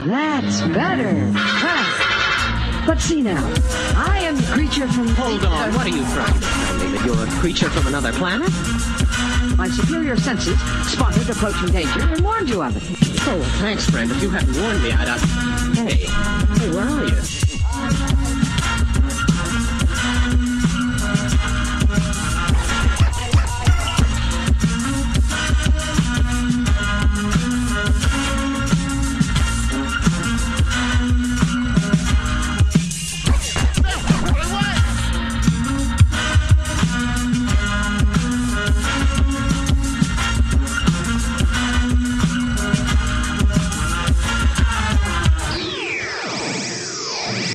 That's better. But see now, I am the creature from... Hold on, what are you trying to tell me? That you're a creature from another planet? My superior senses spotted approaching danger and warned you of it. Oh, well, thanks, friend. If you hadn't warned me, Hey, where are you?